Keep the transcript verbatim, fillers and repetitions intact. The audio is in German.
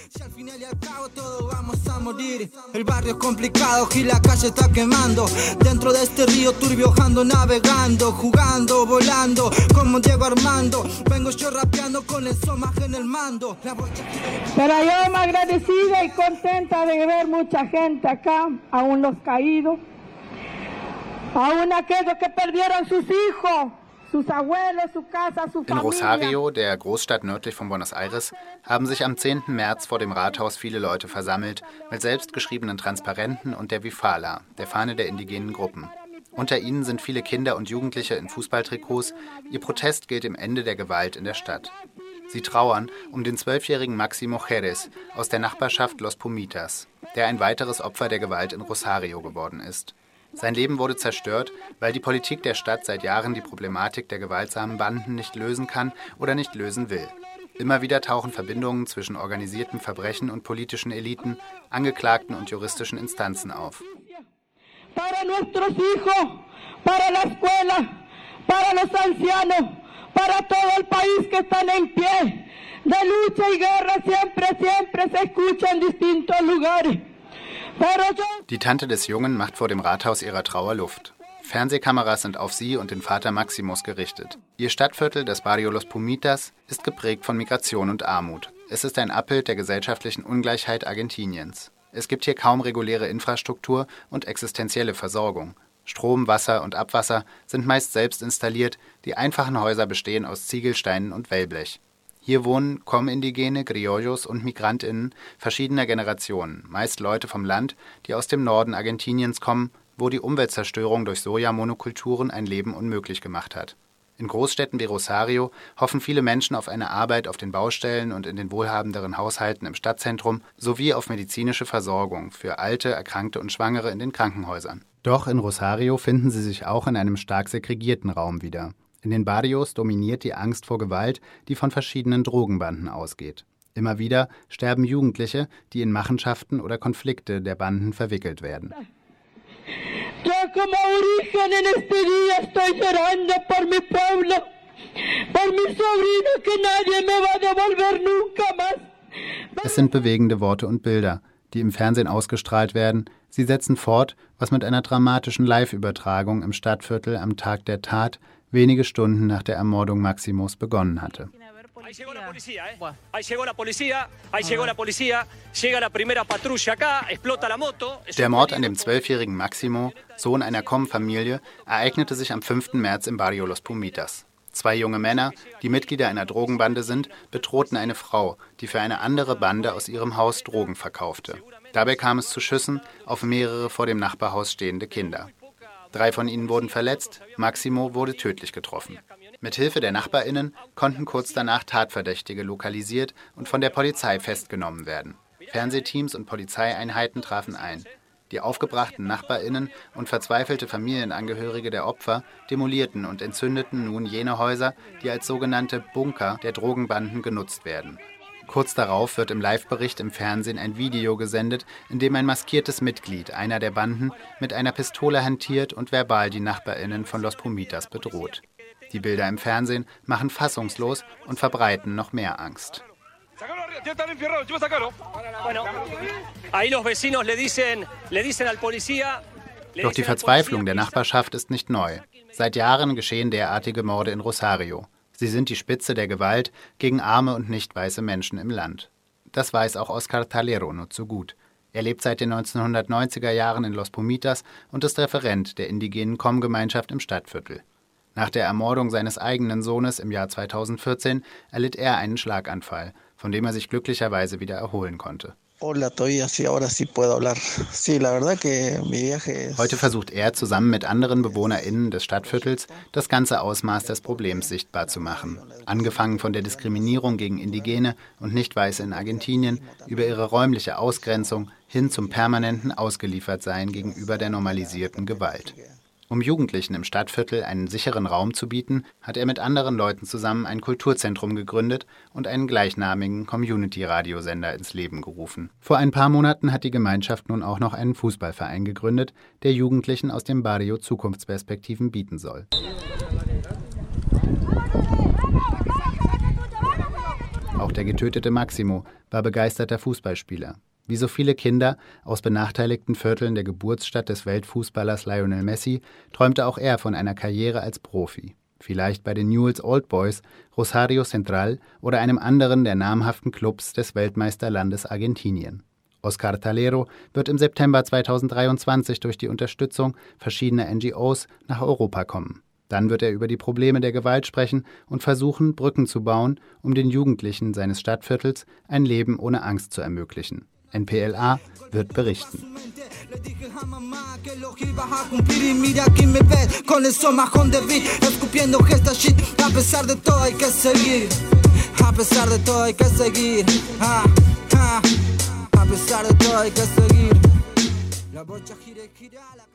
Si al final y al cabo todos vamos a morir. El barrio es complicado y la calle está quemando. Dentro de este río turbio ando navegando, jugando, volando, como Diego Armando. Vengo yo rapeando con el somaje en el mando. Pero yo me agradecida y contenta de ver mucha gente acá, aún los caídos, aún aquellos que perdieron sus hijos, sus abuelos, su casa, su In Rosario, der Großstadt nördlich von Buenos Aires, haben sich am zehnten März vor dem Rathaus viele Leute versammelt, mit selbstgeschriebenen Transparenten und der Wifala, der Fahne der indigenen Gruppen. Unter ihnen sind viele Kinder und Jugendliche in Fußballtrikots. Ihr Protest gilt dem Ende der Gewalt in der Stadt. Sie trauern um den zwölfjährigen Máximo Jerez aus der Nachbarschaft Los Pumitas, der ein weiteres Opfer der Gewalt in Rosario geworden ist. Sein Leben wurde zerstört, weil die Politik der Stadt seit Jahren die Problematik der gewaltsamen Banden nicht lösen kann oder nicht lösen will. Immer wieder tauchen Verbindungen zwischen organisiertem Verbrechen und politischen Eliten, Angeklagten und juristischen Instanzen auf. Para nuestros hijos, para la escuela, para los ancianos, para todo el país que están en pie. De lucha y guerra siempre, siempre se escucha en distintos lugares. Die Tante des Jungen macht vor dem Rathaus ihrer Trauer Luft. Fernsehkameras sind auf sie und den Vater Máximos gerichtet. Ihr Stadtviertel, das Barrio Los Pumitas, ist geprägt von Migration und Armut. Es ist ein Abbild der gesellschaftlichen Ungleichheit Argentiniens. Es gibt hier kaum reguläre Infrastruktur und existenzielle Versorgung. Strom, Wasser und Abwasser sind meist selbst installiert, die einfachen Häuser bestehen aus Ziegelsteinen und Wellblech. Hier wohnen Com-Indigene, Criollos und MigrantInnen verschiedener Generationen, meist Leute vom Land, die aus dem Norden Argentiniens kommen, wo die Umweltzerstörung durch Sojamonokulturen ein Leben unmöglich gemacht hat. In Großstädten wie Rosario hoffen viele Menschen auf eine Arbeit auf den Baustellen und in den wohlhabenderen Haushalten im Stadtzentrum sowie auf medizinische Versorgung für Alte, Erkrankte und Schwangere in den Krankenhäusern. Doch in Rosario finden sie sich auch in einem stark segregierten Raum wieder. In den Barrios dominiert die Angst vor Gewalt, die von verschiedenen Drogenbanden ausgeht. Immer wieder sterben Jugendliche, die in Machenschaften oder Konflikte der Banden verwickelt werden. Es sind bewegende Worte und Bilder, die im Fernsehen ausgestrahlt werden. Sie setzen fort, was mit einer dramatischen Live-Übertragung im Stadtviertel am Tag der Tat wenige Stunden nach der Ermordung Máximos begonnen hatte. Der Mord an dem zwölfjährigen Máximo, Sohn einer Com-Familie, ereignete sich am fünften März im Barrio Los Pumitas. Zwei junge Männer, die Mitglieder einer Drogenbande sind, bedrohten eine Frau, die für eine andere Bande aus ihrem Haus Drogen verkaufte. Dabei kam es zu Schüssen auf mehrere vor dem Nachbarhaus stehende Kinder. Drei von ihnen wurden verletzt, Máximo wurde tödlich getroffen. Mit Hilfe der NachbarInnen konnten kurz danach Tatverdächtige lokalisiert und von der Polizei festgenommen werden. Fernsehteams und Polizeieinheiten trafen ein. Die aufgebrachten NachbarInnen und verzweifelte Familienangehörige der Opfer demolierten und entzündeten nun jene Häuser, die als sogenannte Bunker der Drogenbanden genutzt werden. Kurz darauf wird im Live-Bericht im Fernsehen ein Video gesendet, in dem ein maskiertes Mitglied einer der Banden mit einer Pistole hantiert und verbal die NachbarInnen von Los Pumitas bedroht. Die Bilder im Fernsehen machen fassungslos und verbreiten noch mehr Angst. Doch die Verzweiflung der Nachbarschaft ist nicht neu. Seit Jahren geschehen derartige Morde in Rosario. Sie sind die Spitze der Gewalt gegen arme und nicht weiße Menschen im Land. Das weiß auch Oscar Talero nur zu gut. Er lebt seit den neunzehnhundertneunziger Jahren in Los Pumitas und ist Referent der indigenen Com-Gemeinschaft im Stadtviertel. Nach der Ermordung seines eigenen Sohnes im Jahr zweitausendvierzehn erlitt er einen Schlaganfall, von dem er sich glücklicherweise wieder erholen konnte. Heute versucht er zusammen mit anderen BewohnerInnen des Stadtviertels das ganze Ausmaß des Problems sichtbar zu machen. Angefangen von der Diskriminierung gegen Indigene und Nicht-Weiße in Argentinien über ihre räumliche Ausgrenzung hin zum permanenten Ausgeliefertsein gegenüber der normalisierten Gewalt. Um Jugendlichen im Stadtviertel einen sicheren Raum zu bieten, hat er mit anderen Leuten zusammen ein Kulturzentrum gegründet und einen gleichnamigen Community-Radiosender ins Leben gerufen. Vor ein paar Monaten hat die Gemeinschaft nun auch noch einen Fußballverein gegründet, der Jugendlichen aus dem Barrio Zukunftsperspektiven bieten soll. Auch der getötete Máximo war begeisterter Fußballspieler. Wie so viele Kinder aus benachteiligten Vierteln der Geburtsstadt des Weltfußballers Lionel Messi träumte auch er von einer Karriere als Profi. Vielleicht bei den Newell's Old Boys, Rosario Central oder einem anderen der namhaften Clubs des Weltmeisterlandes Argentinien. Oscar Talero wird im September zweitausenddreiundzwanzig durch die Unterstützung verschiedener N G Os nach Europa kommen. Dann wird er über die Probleme der Gewalt sprechen und versuchen, Brücken zu bauen, um den Jugendlichen seines Stadtviertels ein Leben ohne Angst zu ermöglichen. N P L A wird berichten. A pesar de todo hay que seguir. La bocha gira y gira la